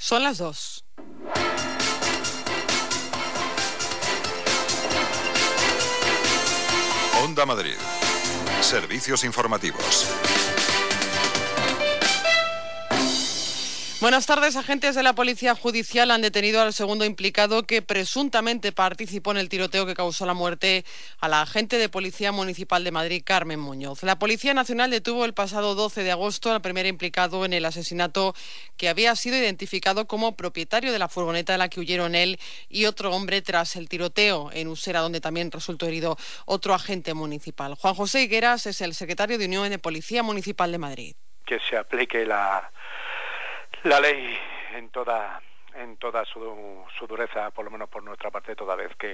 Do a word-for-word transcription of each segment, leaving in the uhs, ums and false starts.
Son las dos. Onda Madrid. Servicios informativos. Buenas tardes. Agentes de la Policía Judicial han detenido al segundo implicado que presuntamente participó en el tiroteo que causó la muerte a la agente de Policía Municipal de Madrid, Carmen Muñoz. La Policía Nacional detuvo el pasado doce de agosto al primer implicado en el asesinato, que había sido identificado como propietario de la furgoneta de la que huyeron él y otro hombre tras el tiroteo en Usera, donde también resultó herido otro agente municipal. Juan José Higueras es el secretario de Unión de Policía Municipal de Madrid. Que se aplique la... La ley en toda en toda su, su dureza, por lo menos por nuestra parte, toda vez que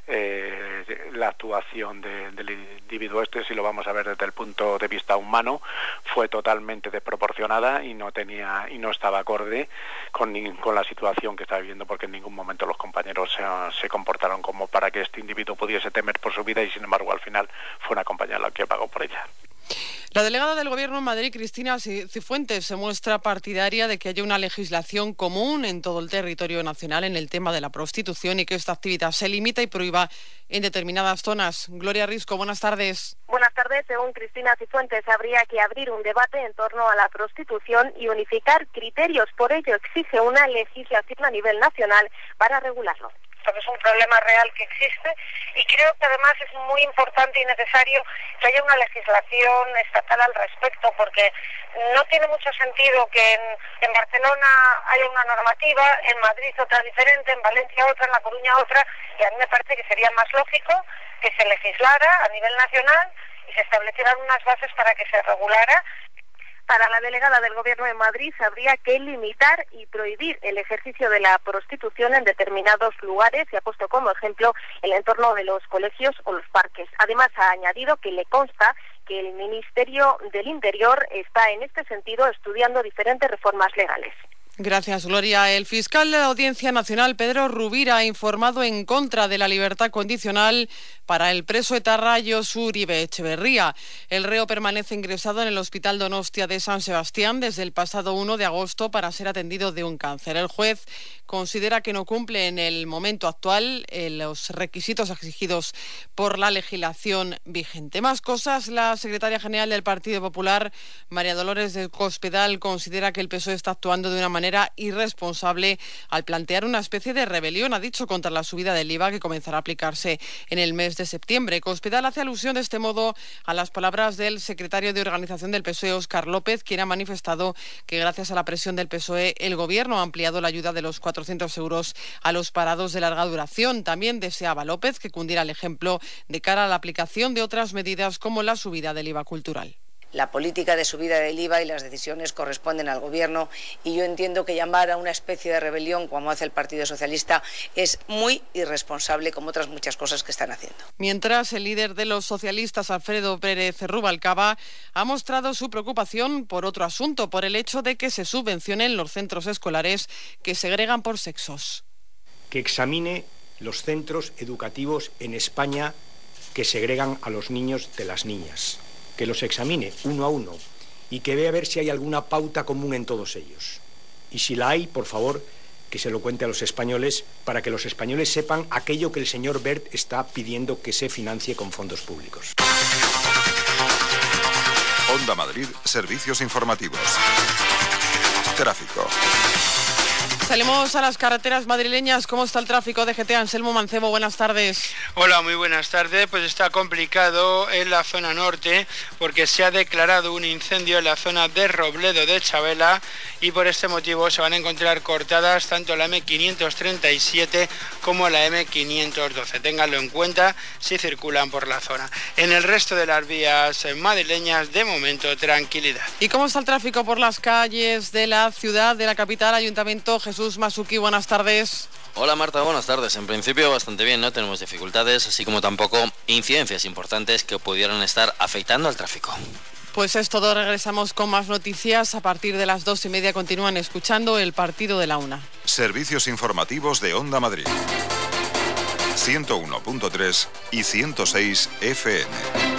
eh, la actuación de, del individuo este, si lo vamos a ver desde el punto de vista humano, fue totalmente desproporcionada y no tenía y no estaba acorde con, con la situación que estaba viviendo, porque en ningún momento los compañeros se, se comportaron como para que este individuo pudiese temer por su vida, y sin embargo al final fue una compañera la que pagó por ella. La delegada del Gobierno en Madrid, Cristina Cifuentes, se muestra partidaria de que haya una legislación común en todo el territorio nacional en el tema de la prostitución y que esta actividad se limita y prohíba en determinadas zonas. Gloria Risco, buenas tardes. Buenas tardes. Según Cristina Cifuentes, habría que abrir un debate en torno a la prostitución y unificar criterios. Por ello, exige una legislación a nivel nacional para regularlo. Es un problema real que existe y creo que además es muy importante y necesario que haya una legislación estatal al respecto, porque no tiene mucho sentido que en, en Barcelona haya una normativa, en Madrid otra diferente, en Valencia otra, en La Coruña otra, y a mí me parece que sería más lógico que se legislara a nivel nacional y se establecieran unas bases para que se regulara. Para la delegada del Gobierno en Madrid, habría que limitar y prohibir el ejercicio de la prostitución en determinados lugares, y ha puesto como ejemplo el entorno de los colegios o los parques. Además, ha añadido que le consta que el Ministerio del Interior está en este sentido estudiando diferentes reformas legales. Gracias, Gloria. El fiscal de la Audiencia Nacional, Pedro Rubira, ha informado en contra de la libertad condicional para el preso etarra Josu Uribe Etxeberria. El reo permanece ingresado en el Hospital Donostia de San Sebastián desde el pasado uno de agosto para ser atendido de un cáncer. El juez considera que no cumple en el momento actual eh, los requisitos exigidos por la legislación vigente. Más cosas. La secretaria general del Partido Popular, María Dolores de Cospedal, considera que el P S O E está actuando de una manera irresponsable al plantear una especie de rebelión, ha dicho, contra la subida del I V A que comenzará a aplicarse en el mes de septiembre. Cospedal hace alusión de este modo a las palabras del secretario de organización del P S O E, Óscar López, quien ha manifestado que gracias a la presión del P S O E el Gobierno ha ampliado la ayuda de los cuatrocientos euros a los parados de larga duración. También deseaba López que cundiera el ejemplo de cara a la aplicación de otras medidas como la subida del I V A cultural. La política de subida del I V A y las decisiones corresponden al Gobierno, y yo entiendo que llamar a una especie de rebelión, como hace el Partido Socialista, es muy irresponsable, como otras muchas cosas que están haciendo. Mientras, el líder de los socialistas, Alfredo Pérez Rubalcaba, ha mostrado su preocupación por otro asunto, por el hecho de que se subvencionen los centros escolares que segregan por sexos. Que examine los centros educativos en España que segregan a los niños de las niñas. Que los examine uno a uno y que vea a ver si hay alguna pauta común en todos ellos. Y si la hay, por favor, que se lo cuente a los españoles, para que los españoles sepan aquello que el señor Wert está pidiendo que se financie con fondos públicos. Onda Madrid, servicios informativos. Tráfico. Salimos a las carreteras madrileñas. ¿Cómo está el tráfico? D G T, Anselmo Mancebo, buenas tardes. Hola, muy buenas tardes. Pues está complicado en la zona norte porque se ha declarado un incendio en la zona de Robledo de Chabela y por este motivo se van a encontrar cortadas tanto la eme quinientos treinta y siete como la eme quinientos doce. Ténganlo en cuenta si circulan por la zona. En el resto de las vías madrileñas, de momento, tranquilidad. ¿Y cómo está el tráfico por las calles de la ciudad, de la capital, Ayuntamiento? Jesús Masuki, buenas tardes. Hola Marta, buenas tardes. En principio bastante bien, no tenemos dificultades, así como tampoco incidencias importantes que pudieran estar afectando al tráfico. Pues es todo, regresamos con más noticias. A partir de las dos y media continúan escuchando el partido de la una. Servicios informativos de Onda Madrid. ciento uno punto tres y ciento seis efe eme.